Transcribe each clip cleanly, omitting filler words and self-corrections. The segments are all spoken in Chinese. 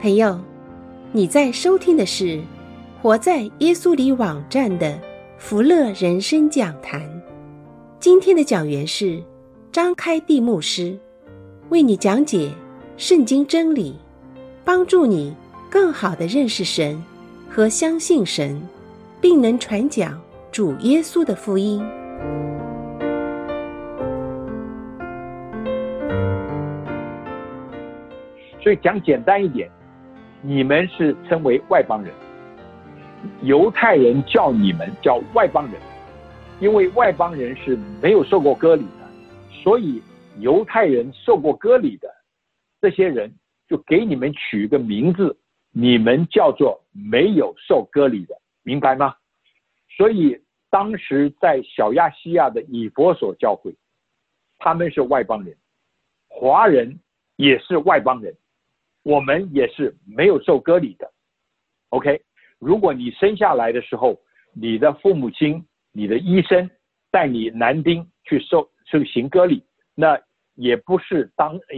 朋友，你在收听的是活在耶稣里网站的福乐人生讲坛。今天的讲员是张开地牧师，为你讲解圣经真理，帮助你更好地认识神和相信神，并能传讲主耶稣的福音。 所以讲简单一点，你们是称为外邦人，犹太人叫你们叫外邦人，因为外邦人是没有受过割礼的，所以犹太人受过割礼的这些人就给你们取一个名字，你们叫做没有受割礼的，明白吗？所以当时在小亚细亚的以弗所教会，他们是外邦人，华人也是外邦人，我们也是没有受割礼的。 OK， 如果你生下来的时候，你的父母亲、你的医生带你男丁去行割礼，那也不是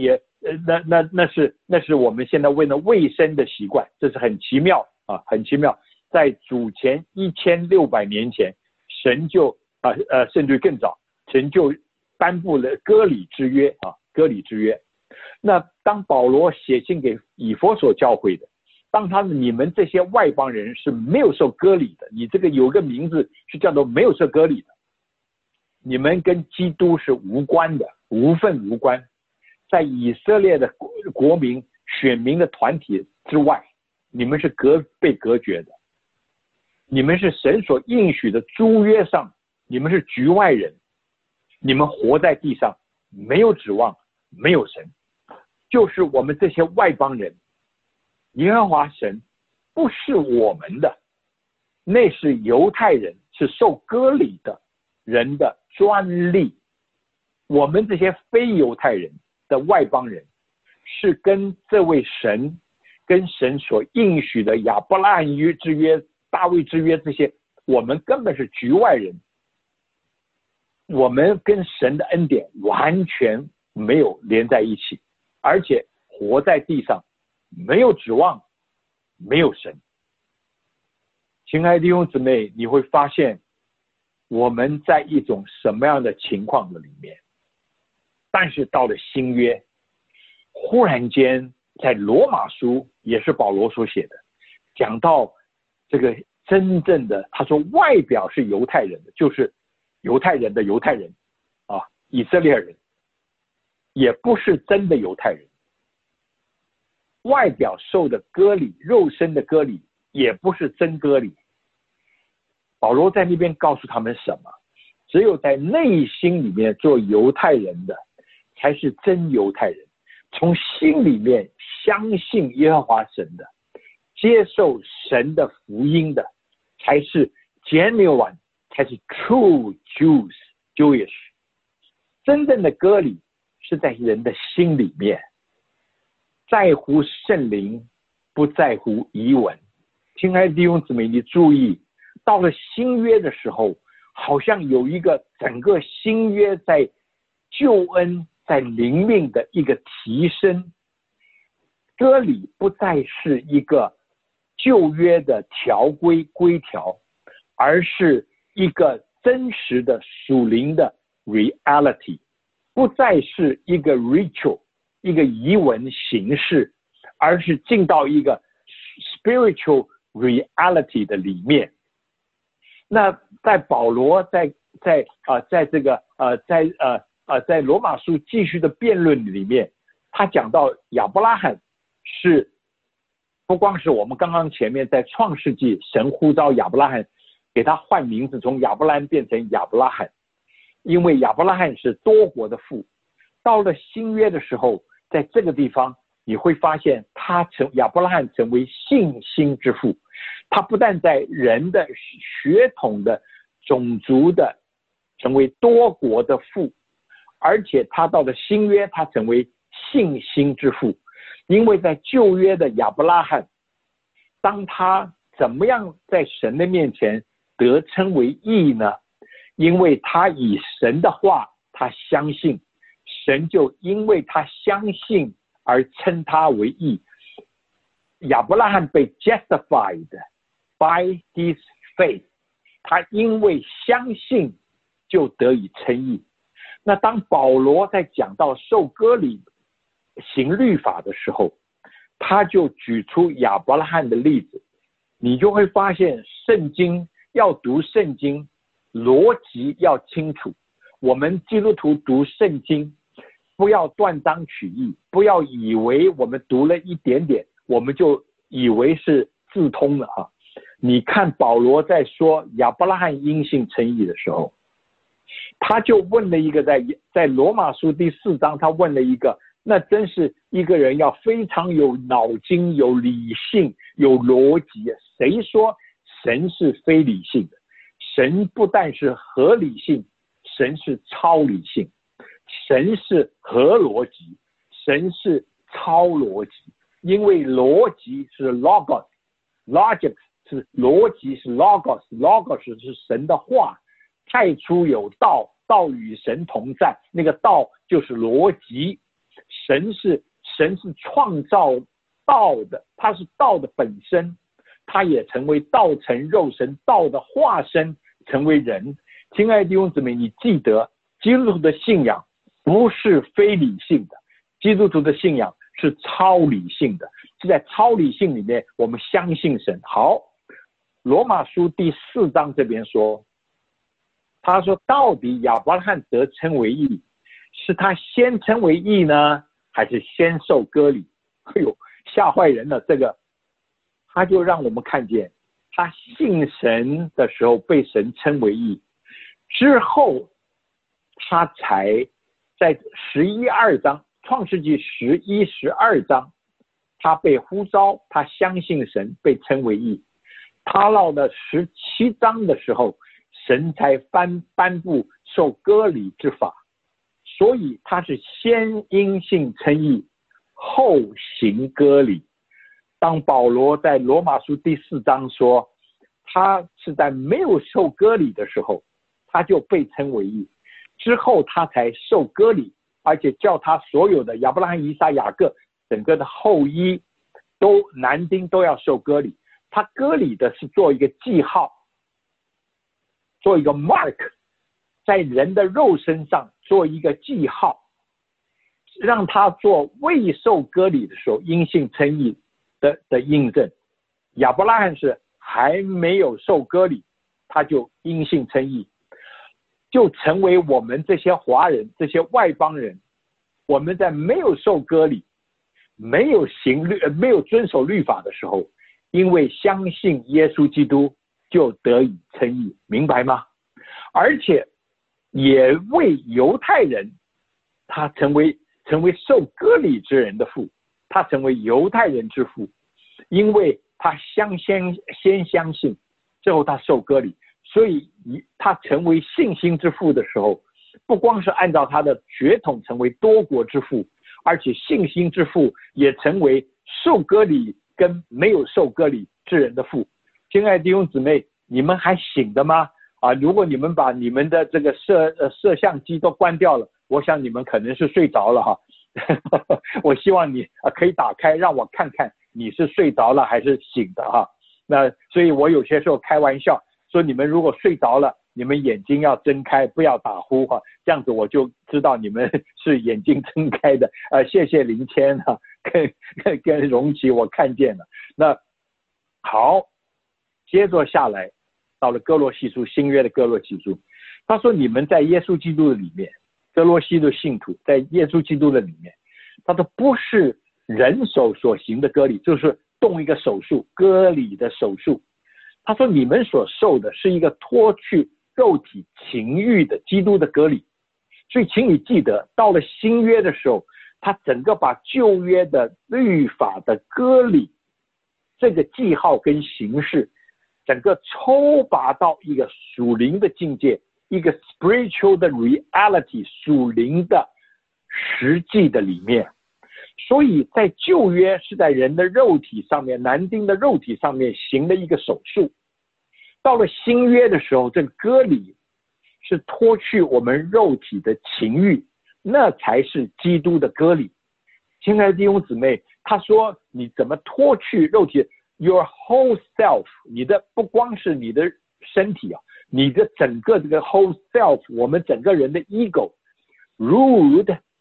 那是我们现在为了卫生的习惯，这是很奇妙啊，很奇妙。在主前1600年前，神就甚至更早，神就颁布了割礼之约啊，割礼之约。那当保罗写信给以弗所教会的，当你们这些外邦人是没有受割礼的，你这个有个名字是叫做没有受割礼的，你们跟基督是无关的，无份无关，在以色列的国民选民的团体之外，你们是被隔绝的，你们是神所应许的诸约上，你们是局外人，你们活在地上没有指望，没有神，就是我们这些外邦人，耶和华神不是我们的，那是犹太人，是受割礼的人的专利。我们这些非犹太人的外邦人，是跟这位神，跟神所应许的亚伯拉罕之约、大卫之约这些，我们根本是局外人，我们跟神的恩典完全没有连在一起，而且活在地上没有指望，没有神。亲爱的弟兄姊妹，你会发现我们在一种什么样的情况的里面。但是到了新约，忽然间在罗马书，也是保罗所写的，讲到这个真正的，他说外表是犹太人的，就是犹太人的犹太人啊，以色列人也不是真的犹太人，外表受的割礼，肉身的割礼也不是真割礼。保罗在那边告诉他们什么？只有在内心里面做犹太人的才是真犹太人，从心里面相信耶和华神的，接受神的福音的，才是 genuine， 才是 true Jewish。 真正的割礼是在人的心里面，在乎圣灵，不在乎遗文。亲爱的弟兄姊妹，你注意，到了新约的时候，好像有一个整个新约在救恩、在灵命的一个提升。割礼不再是一个旧约的规条，而是一个真实的属灵的 reality， 不再是一个 ritual， 一个仪文形式，而是进到一个 spiritual reality 的里面。那在保罗在罗马书继续的辩论里面，他讲到亚伯拉罕是不光是我们刚刚前面在创世纪神呼召亚伯拉罕给他换名字，从亚伯兰变成亚伯拉罕，因为亚伯拉罕是多国的父。到了新约的时候，在这个地方你会发现亚伯拉罕成为信心之父，他不但在人的血统的种族的成为多国的父，而且他到了新约，他成为信心之父。因为在旧约的亚伯拉罕，当他怎么样在神的面前得称为义呢？因为他以神的话他相信，神就因为他相信而称他为义。 亚伯拉罕被 justified by his faith， 他因为相信就得以称义。那当保罗在讲到受割礼行律法的时候，他就举出亚伯拉罕的例子，你就会发现圣经要读圣经，逻辑要清楚。我们基督徒读圣经，不要断章取义，不要以为我们读了一点点，我们就以为是自通了啊！你看保罗在说亚伯拉罕因信称义的时候，他就问了一个在罗马书第4章，他问了一个，那真是一个人要非常有脑筋、有理性、有逻辑。谁说神是非理性的？神不但是合理性，神是超理性，神是合逻辑，神是超逻辑。因为逻辑是 logos，logic 是逻辑，是 logos 是神的话。太初有道，道与神同在，那个道就是逻辑。神是创造道的，他是道的本身，他也成为道成肉身，道的化身成为人。亲爱的弟兄姊妹，你记得基督徒的信仰不是非理性的，基督徒的信仰是超理性的，是在超理性里面我们相信神。好，罗马书第4章这边说，他说到底亚伯拉罕得称为义，是他先称为义呢，还是先受割礼？哎呦，吓坏人了！这个他就让我们看见，他信神的时候被神称为义，之后他才在11、12章，创世纪11、12章，他被呼召，他相信神，被称为义。他到了17章的时候，神才颁布受割礼之法，所以他是先因信称义，后行割礼。当保罗在罗马书第4章说，他是在没有受割礼的时候，他就被称为义，之后他才受割礼，而且叫他所有的亚伯拉罕、以撒、雅各整个的后裔男丁都要受割礼。他割礼的是做一个记号，做一个 mark， 在人的肉身上做一个记号，让他做未受割礼的时候因信称义的印证。亚伯拉罕是还没有受割礼，他就因信称义，就成为我们这些华人、这些外邦人，我们在没有受割礼、没有遵守律法的时候，因为相信耶稣基督就得以称义，明白吗？而且也为犹太人，他成为受割礼之人的父，他成为犹太人之父，因为他先相信，之后他受割礼，所以他成为信心之父的时候，不光是按照他的血统成为多国之父，而且信心之父也成为受割礼跟没有受割礼之人的父。亲爱的弟兄姊妹，你们还醒的吗？如果你们把你们的这个摄像机都关掉了，我想你们可能是睡着了哈。我希望你可以打开，让我看看你是睡着了还是醒的哈。那所以我有些时候开玩笑说，你们如果睡着了，你们眼睛要睁开，不要打呼哈，这样子我就知道你们是眼睛睁开的。谢谢林谦哈，跟荣琪我看见了。那好，接着下来到了哥罗西书，新约的哥罗西书，他说你们在耶稣基督的里面，哥罗西的信徒在耶稣基督的里面，他说不是人手所行的割礼，就是动一个手术，割礼的手术。他说你们所受的是一个脱去肉体情欲的基督的割礼。所以请你记得，到了新约的时候，他整个把旧约的律法的割礼这个记号跟形式整个抽拔到一个属灵的境界，一个 spiritual 的 reality， 属灵的实际的里面。所以在旧约是在人的肉体上面，男丁的肉体上面行了一个手术，到了新约的时候，这个割礼是脱去我们肉体的情欲，那才是基督的割礼。亲爱的弟兄姊妹， 他说你怎么脱去肉体 ，your whole self， 你的不光是你的身体啊，你的整个这个 whole self， 我们整个人的 ego ruled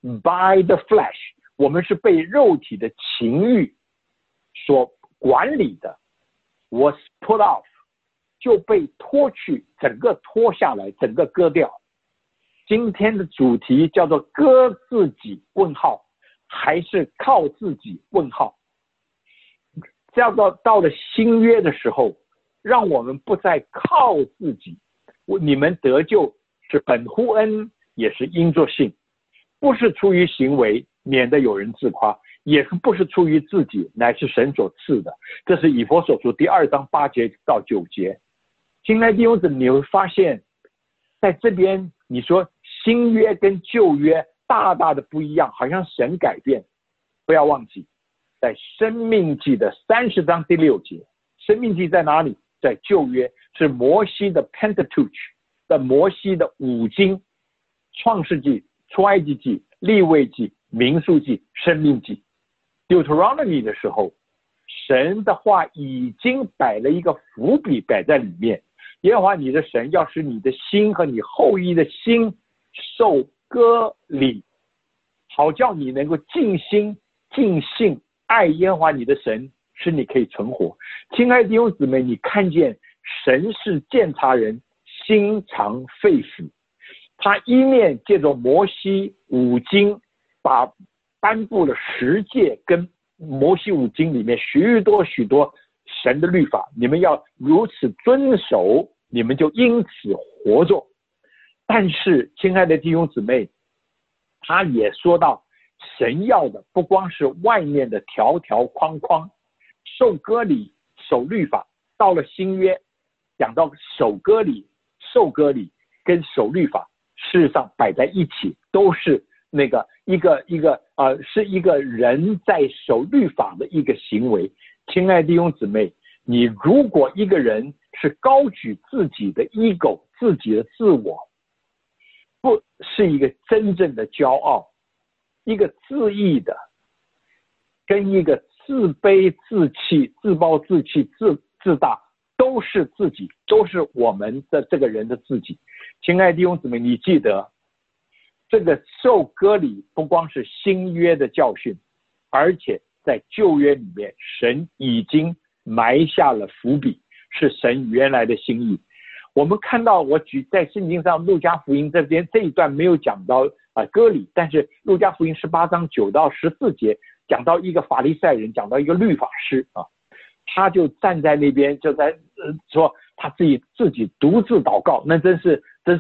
by the flesh， 我们是被肉体的情欲所管理的 ，was put off， 就被脱去，整个脱下来，整个割掉。今天的主题叫做割自己问号，还是靠自己问号？叫做到了新约的时候，让我们不再靠自己，你们得救是本乎恩，也是因着信，不是出于行为，免得有人自夸，也不是出于自己，乃是神所赐的。这是以弗所书第2章8节到9节。亲爱的弟兄姊妹，你会发现在这边你说新约跟旧约大大的不一样，好像神改变。不要忘记在申命记的30章第6节，申命记在哪里？在旧约，是摩西的 Pentateuch 的摩西的5经，创世纪、出埃及记、利未记、民数记、申命记。 Deuteronomy 的时候，神的话已经摆了一个伏笔摆在里面，耶和华你的神要使你的心和你后裔的心受割礼，好叫你能够尽心尽性爱耶和华你的神，使你可以存活。亲爱的弟兄姊妹，你看见神是鉴察人心肠肺腑，他一面借着摩西5经颁布了10诫，跟摩西5经里面许多许多神的律法，你们要如此遵守，你们就因此活着。但是亲爱的弟兄姊妹，他也说到神要的不光是外面的条条框框，受割礼守律法，到了新约讲到守割礼受割礼跟守律法事实上摆在一起，都是那个是一个人在守律法的一个行为。亲爱的弟兄姊妹，你如果一个人是高举自己的 ego 自己的自我，不是一个真正的骄傲，一个自义的跟一个自卑自弃自暴自弃自大，都是自己，都是我们的这个人的自己。亲爱的弟兄姊妹，你记得这个受割礼不光是新约的教训，而且在旧约里面神已经埋下了伏笔，是神原来的心意。我们看到我举在圣经上路加福音这边这一段没有讲到割礼，但是路加福音18章9到14节讲到一个法利赛人，讲到一个律法师他就站在那边就在说他自己独自祷告，那真是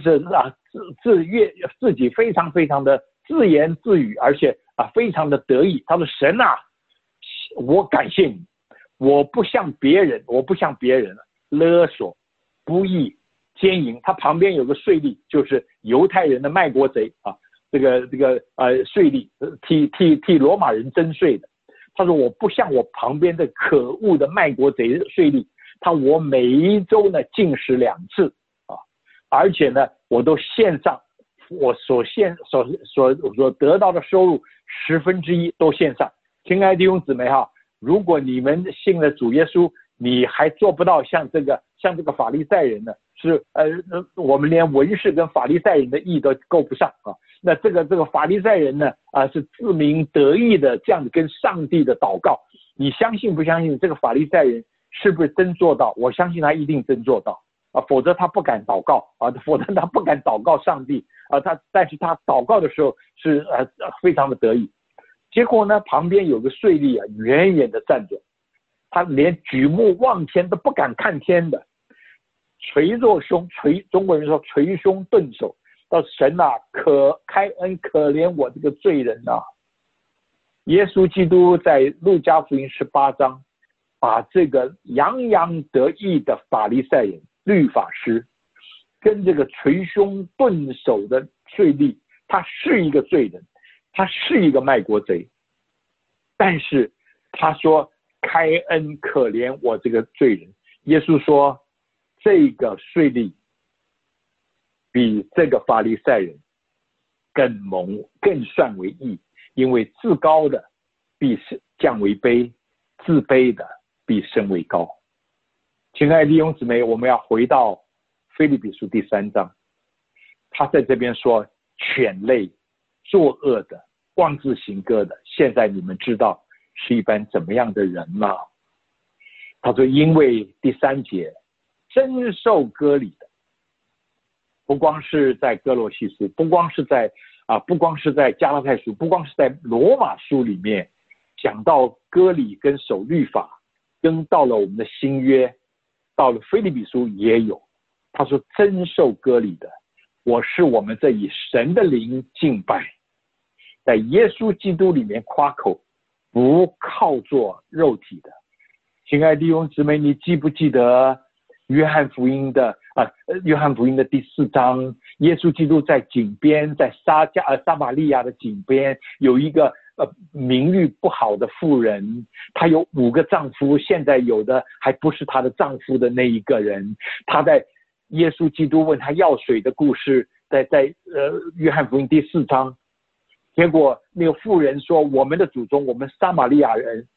自己非常非常的自言自语，而且非常的得意。他说神啊，我感谢你，我不像别人勒索不义奸淫。他旁边有个税吏，就是犹太人的卖国贼这个税吏替罗马人征税的。他说我不像我旁边的可恶的卖国贼税吏，我每一周呢禁食2次而且呢我都献上我所得到的收入1/10都献上。亲爱的弟兄姊妹如果你们信了主耶稣，你还做不到像这个法利赛人呢，是我们连文士跟法利赛人的义都够不上那这个法利赛人呢是自鸣得意的这样子跟上帝的祷告。你相信不相信这个法利赛人是不是真做到？我相信他一定真做到否则他不敢祷告否则他不敢祷告上帝但是他祷告的时候是非常的得意。结果呢旁边有个税吏远远的站着，他连举目望天都不敢看天的，中国人说捶胸顿首，到神可开恩可怜我这个罪人耶稣基督在路加福音18章把这个洋洋得意的法利赛人律法师跟这个捶胸顿首的税吏，他是一个罪人，他是一个卖国贼，但是他说开恩可怜我这个罪人。耶稣说这个税吏比这个法利赛人更算为义，因为自高的必降为卑，自卑的必升为高。亲爱的弟兄姊妹，我们要回到腓立比书第3章，他在这边说，犬类、作恶的、妄自行割的，现在你们知道是一般怎么样的人吗？他说，因为第3节，真受割礼的，不光是在哥罗西书，不光是在加拉太书，不光是在罗马书里面讲到割礼跟守律法，跟到了我们的新约，到了腓立比书也有。他说，真受割礼的，我是我们这以神的灵敬拜，在耶稣基督里面夸口，不靠做肉体的。亲爱的弟兄姊妹，你记不记得约翰福音的第4章，耶稣基督在井边，在撒玛利亚的井边，有一个名誉不好的妇人，她有5个丈夫，现在有的还不是她的丈夫的那一个人。她在耶稣基督问她要水的故事，在约翰福音第4章，结果那个妇人说，我们的祖宗，我们撒玛利亚人，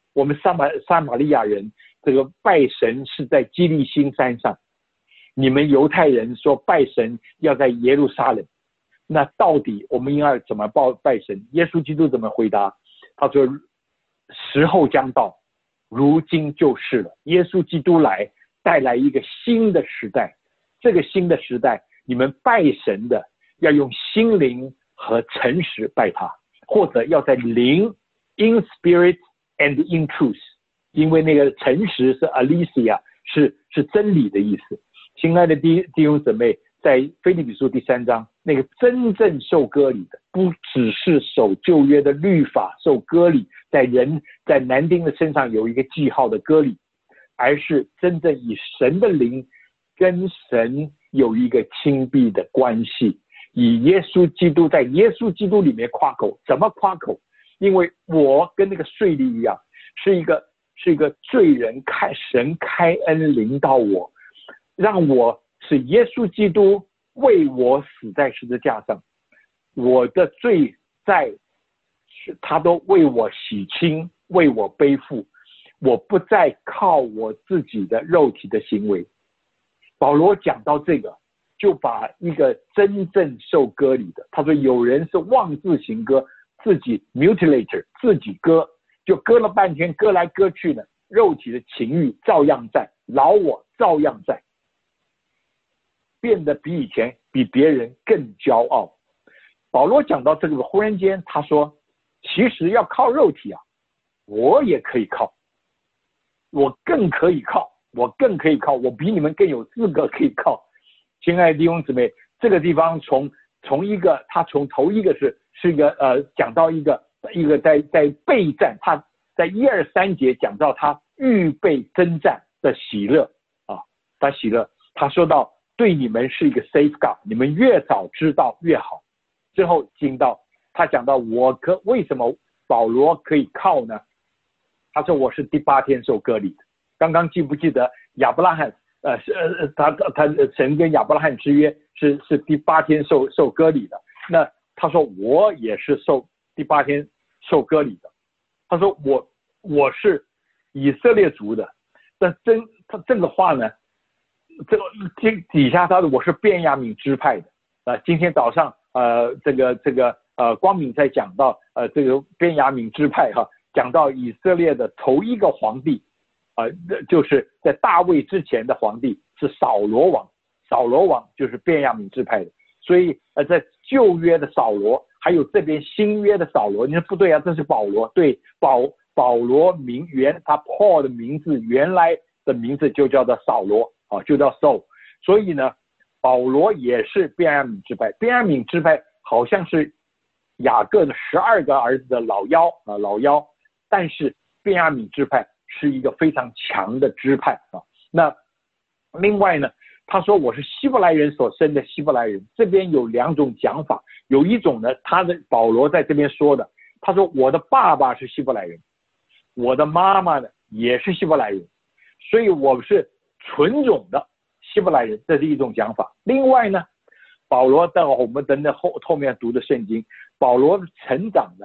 这个拜神是在基利心山上，你们犹太人说拜神要在耶路撒冷，那到底我们应该怎么拜神？耶稣基督怎么回答？他说，时候将到，如今就是了。耶稣基督来，带来一个新的时代，这个新的时代，你们拜神的要用心灵和诚实拜他，或者要在灵 in spirit and in truth， 因为那个诚实是 aletheia， 是真理的意思。亲爱的弟兄姊妹，在腓立比书第3章，那个真正受割礼的，不只是守旧约的律法受割礼，在男丁的身上有一个记号的割礼，而是真正以神的灵跟神有一个亲密的关系，以耶稣基督，在耶稣基督里面夸口。怎么夸口？因为我跟那个税吏一样，是一个罪人，神开恩临到我，让我是耶稣基督为我死在十字架上，我的罪他都为我洗清，为我背负，我不再靠我自己的肉体的行为。保罗讲到这个，就把一个真正受割礼的，他说有人是妄自行割，自己 mutilator， 自己割，就割了半天，割来割去的，肉体的情欲照样在，老我照样在，变得比以前比别人更骄傲。保罗讲到这个，忽然间他说，其实要靠肉体啊，我也可以靠，我更可以靠，我比你们更有资格可以靠。亲爱的弟兄姊妹，这个地方从一个，他从头一个是一个讲到一个在备战，他在1、2、3节讲到他预备征战的喜乐啊，他喜乐，他说到对你们是一个 safeguard， 你们越早知道越好。之后他讲到为什么保罗可以靠呢？他说我是第8天受割礼的。刚刚记不记得亚伯拉罕他神跟亚伯拉罕之约是第8天受割礼的。那他说我也是第8天受割礼的。他说我是以色列族的。他这个话呢，这个底下他说我是便雅悯支派的。今天早上光敏在讲到这个便雅悯支派讲到以色列的头一个皇帝就是在大卫之前的皇帝是扫罗王就是便雅悯支派的。所以在旧约的扫罗，还有这边新约的扫罗，你说不对啊，这是保罗。对，保罗他 Paul 的名字原来的名字就叫做扫罗就叫 Saul。所以呢，保罗也是便雅悯支派。便雅悯支派好像是雅各的12个儿子的老幺，但是便雅悯支派是一个非常强的支派那另外呢，他说我是希伯来人所生的希伯来人。这边有2种讲法，有一种呢，保罗在这边说的，他说我的爸爸是希伯来人，我的妈妈呢也是希伯来人，所以我是纯种的希伯来人，这是一种讲法。另外呢，保罗我们等等后面读的圣经，保罗成长呢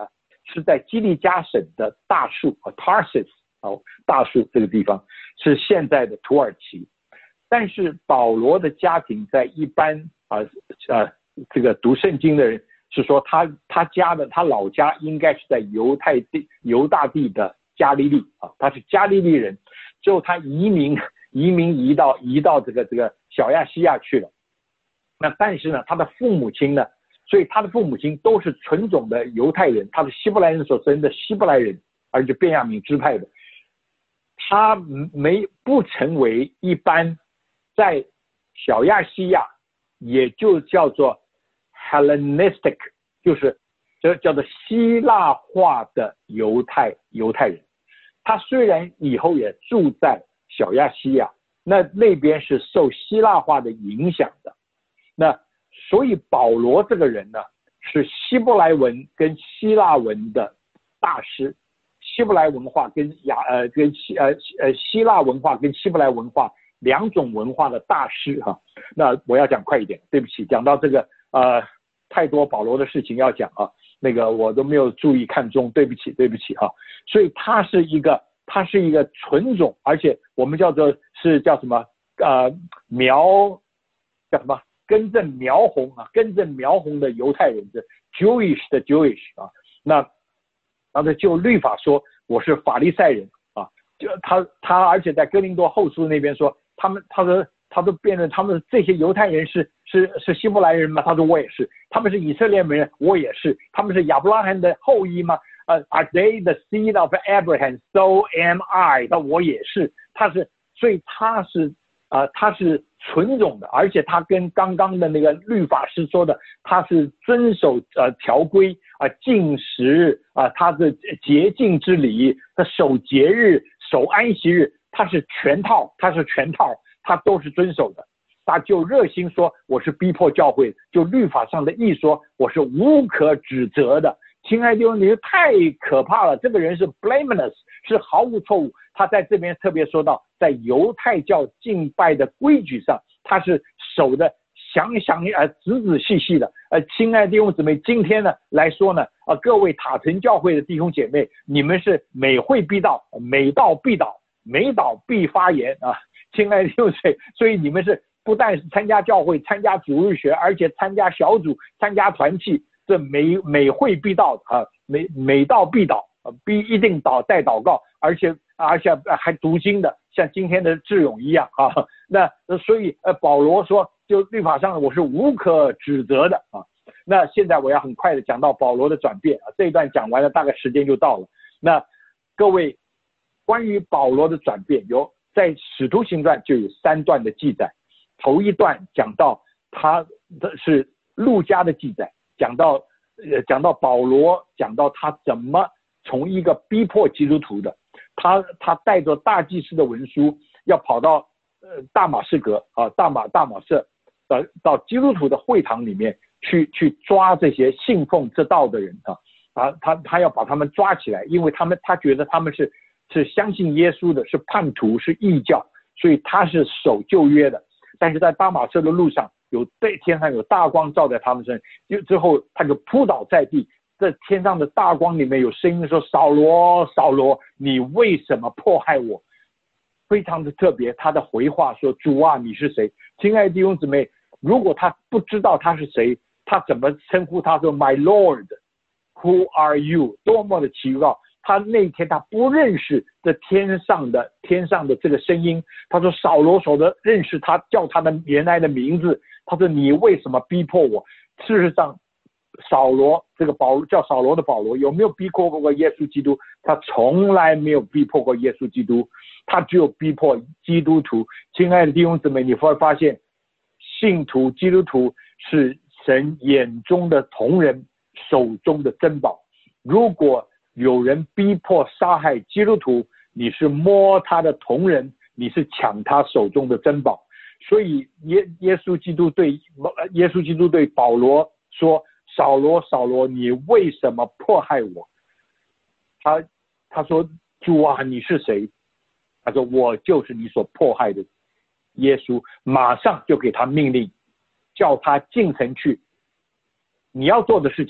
是在基利家省的大树Tarsus 大树这个地方，是现在的土耳其。但是保罗的家庭在一般这个读圣经的人是说他老家应该是在犹大地的加利利他是加利利人，之后他移民移到这个小亚细亚去了。那但是呢，他的父母亲呢，所以他的父母亲都是纯种的犹太人，他是希伯来人所生的希伯来人，而且便雅悯支派的。他不成为一般在小亚细亚，也就叫做 Hellenistic， 就是这叫做希腊化的犹太人。他虽然以后也住在小亚细亚，那边是受希腊化的影响的。那所以保罗这个人呢，是希伯来文跟希腊文的大师，希伯来文化跟希腊文化跟希伯来文化两种文化的大师哈。那我要讲快一点，对不起，讲到这个太多保罗的事情要讲啊，那个我都没有注意看中，对不起啊。所以他是一个纯种，而且我们叫什么根正苗红的犹太人，是 Jewish 啊。那就律法说我是法利赛人啊，就他而且在哥林多后书那边说他都辩论他们这些犹太人是希伯来人吗？他说我也是。他们是以色列人，我也是。他们是亚伯拉罕的后裔吗？Are they the seed of Abraham? So am I。我也是。所以他是纯种的，而且他跟刚刚的那个律法师说的，他是遵守条规禁食他的洁净之礼，他守节日、守安息日，他是全套，他都是遵守的。他就热心说我是逼迫教会，就律法上的义说我是无可指责的。亲爱的弟兄，你太可怕了，这个人是 blameless， 是毫无错误。他在这边特别说到，在犹太教敬拜的规矩上，他是守的仔细的。亲爱的弟兄姊妹，今天呢来说呢各位塔城教会的弟兄姐妹，你们是每会必到，每到必倒，每倒必发言啊。亲爱的弟兄姊妹，所以你们是不但是参加教会、参加主日学，而且参加小组、参加团契，这每会必到每到必倒必一定带祷告，而且还读经的，像今天的智勇一样那所以保罗说，就律法上我是无可指责的那现在我要很快的讲到保罗的转变这一段讲完了，大概时间就到了。那各位，关于保罗的转变，在使徒行传就有3段的记载。头一段讲到他的是路加的记载，讲到保罗，讲到他怎么从一个逼迫基督徒的，他带着大祭司的文书要跑到大马士革大马士到基督徒的会堂里面去抓这些信奉这道的人他要把他们抓起来，因为他觉得他们是相信耶稣的，是叛徒，是异教，所以他是守旧约的。但是在大马士的路上，天上有大光照在他们身上，之后他就扑倒在地，在天上的大光里面有声音说：扫罗，扫罗，你为什么迫害我？非常的特别，他的回话说：主啊，你是谁？亲爱的弟兄姊妹，如果他不知道他是谁，他怎么称呼他说 My Lord Who are you？ 多么的奇怪！他那天他不认识这天上的这个声音，他说扫罗，扫罗，认识他，叫他的原来的名字。他说你为什么逼迫我？事实上，扫罗这个叫扫罗的保罗有没有逼迫过耶稣基督？他从来没有逼迫过耶稣基督，他只有逼迫基督徒。亲爱的弟兄姊妹，你会发现信徒基督徒是神眼中的瞳人，手中的珍宝。如果有人逼迫杀害基督徒，你是摸他的瞳人，你是抢他手中的珍宝。所以耶稣基督对保罗说：扫罗，扫罗，你为什么迫害我？他说：主啊，你是谁？他说：我就是你所迫害的耶稣。马上就给他命令，叫他进城去，你要做的事情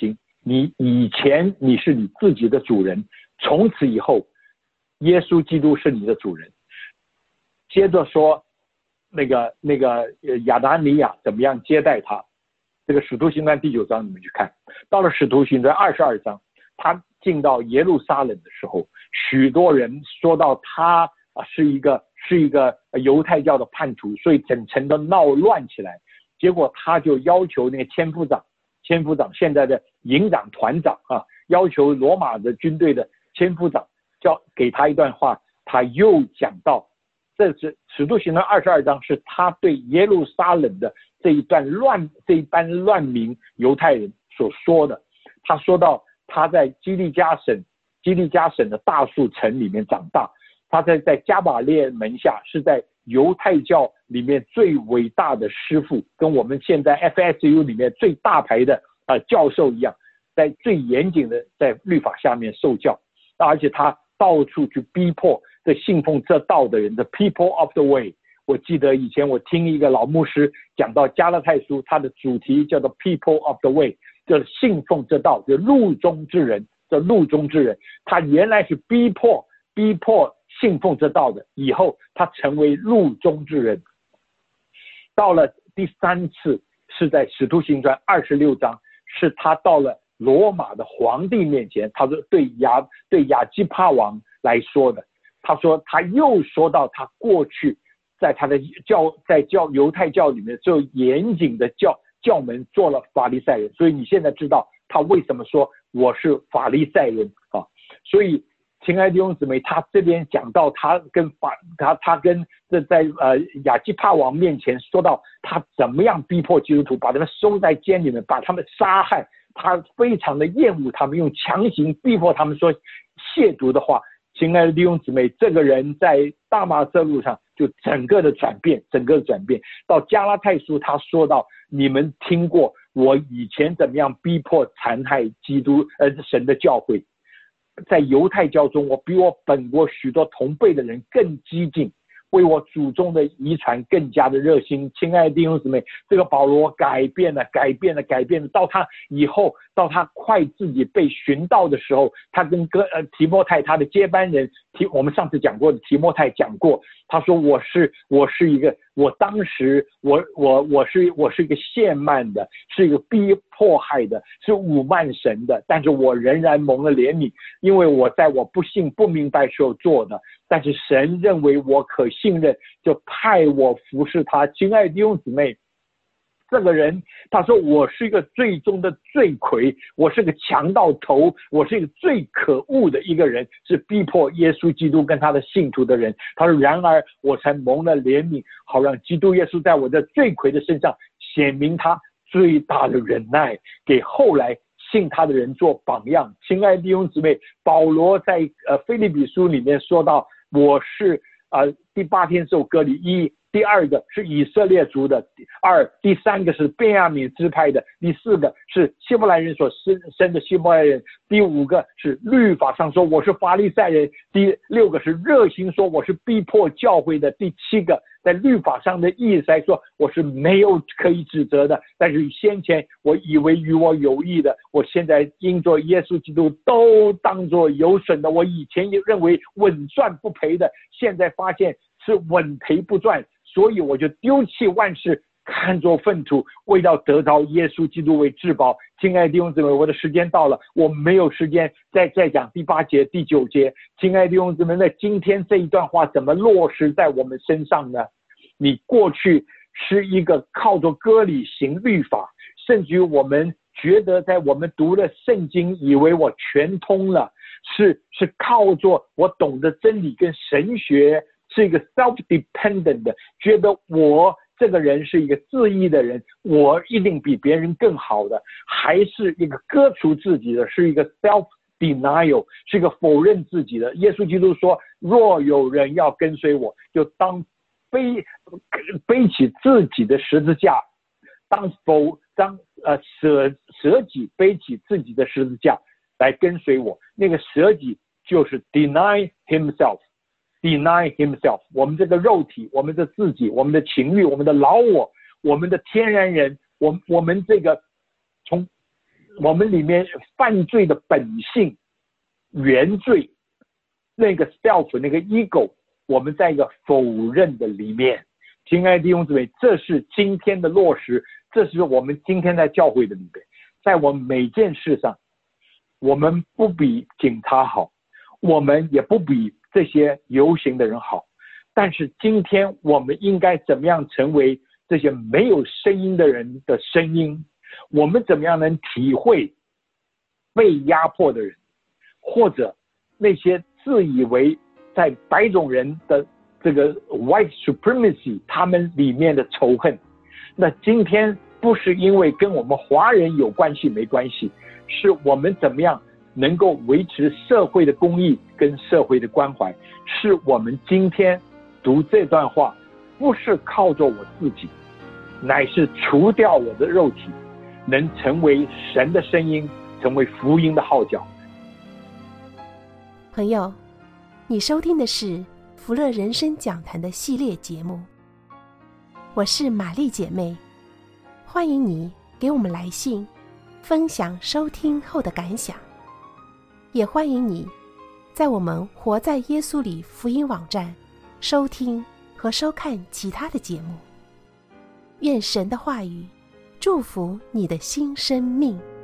你以前你是你自己的主人，从此以后耶稣基督是你的主人。接着说那个亚拿尼亚怎么样接待他，这个使徒行传第9章你们去看。到了使徒行传22章，他进到耶路撒冷的时候，许多人说到他是一个犹太教的叛徒，所以整城都闹乱起来。结果他就要求那个千夫长现在的营长团长要求罗马的军队的千夫长给他一段话，他又讲到，这是使徒行传22章，是他对耶路撒冷的这一班乱民犹太人所说的。他说到他在基利加省的大树城里面长大，他在加马列门下，是在犹太教里面最伟大的师傅，跟我们现在 FSU 里面最大牌的教授一样，在最严谨的在律法下面受教，而且他到处去逼迫这信奉这道的人的 people of the way。 我记得以前我听一个老牧师讲到加拉太书，他的主题叫做 people of the way， 就是信奉这道，就是路中之人。他原来是逼迫信奉这道的，以后他成为路中之人。到了第3次是在使徒行传26章，是他到了罗马的皇帝面前，他说对亚基帕王来说的。他说他又说到他过去在他的犹太教里面就严谨的教门做了法利赛人，所以你现在知道他为什么说我是法利赛人所以亲爱的弟兄姊妹，他这边讲到他跟在亚基帕王面前说到他怎么样逼迫基督徒，把他们收在监里面，把他们杀害，他非常的厌恶他们，用强行逼迫他们说亵渎的话。亲爱的弟兄姊妹，这个人在大马色路上就整个的转变。到加拉太书他说到，你们听过我以前怎么样逼迫残害基督神的教会，在犹太教中我比我本国许多同辈的人更激进，为我祖宗的遗传更加的热心。亲爱的弟兄姊妹，这个保罗改变了，到他以后，到他快自己被寻到的时候，他跟提摩太他的接班人我们上次讲过的提摩太讲过，他说我是一个，我当时我是一个亵慢的，是一个迫害的，是侮慢神的，但是我仍然蒙了怜悯，因为我在我不信不明白时候做的，但是神认为我可信任，就派我服侍他。亲爱的弟兄姊妹，这个人他说我是一个最终的罪魁，我是个强盗头，我是一个最可恶的一个人，是逼迫耶稣基督跟他的信徒的人。他说然而我才蒙了怜悯，好让基督耶稣在我的罪魁的身上显明他最大的忍耐，给后来信他的人做榜样。亲爱的弟兄姊妹，保罗在腓立比书里面说到，我是第8天受割礼，第2个是以色列族的，2第3个是便雅悯支派的，第4个是希伯来人所生的希伯来人，第5个是律法上说我是法利赛人，第6个是热心说我是逼迫教会的，第7个在律法上的意思来说我是没有可以指责的，但是先前我以为与我有益的，我现在因着耶稣基督都当作有损的。我以前也认为稳赚不赔的，现在发现是稳赔不赚，所以我就丢弃万事，看作粪土，为了得着耶稣基督为至宝。亲爱的弟兄姊妹，我的时间到了，我没有时间再讲第8节第9节。亲爱的弟兄姊妹，那今天这一段话怎么落实在我们身上呢？你过去是一个靠着割礼行律法，甚至于我们觉得在我们读了圣经以为我全通了，是靠着我懂得真理跟神学，是一个 self-dependent 的，觉得我这个人是一个自义的人，我一定比别人更好的，还是一个割除自己的，是一个 self-denial， 是一个否认自己的。耶稣基督说，若有人要跟随我，就当背起自己的十字架，舍己，背起自己的十字架来跟随我。那个舍己就是 deny himself， 我们这个肉体，我们的自己，我们的情欲，我们的老我，我们的天然人，我们这个从我们里面犯罪的本性、原罪，那个 self 那个 ego， 我们在一个否认的里面。亲爱的弟兄姊妹，这是今天的落实，这是我们今天在教会的里面，在我们每件事上，我们不比警察好，我们也不比这些游行的人好，但是今天我们应该怎么样成为这些没有声音的人的声音？我们怎么样能体会被压迫的人，或者那些自以为在白种人的这个 white supremacy 他们里面的仇恨？那今天不是因为跟我们华人有关系没关系，是我们怎么样能够维持社会的公义跟社会的关怀，是我们今天读这段话不是靠着我自己，乃是除掉我的肉体，能成为神的声音，成为福音的号角。 朋友，你收听的是福乐人生讲坛的系列节目，我是玛丽姐妹，欢迎你给我们来信分享收听后的感想，也欢迎你在我们活在耶稣里福音网站收听和收看其他的节目。愿神的话语祝福你的新生命。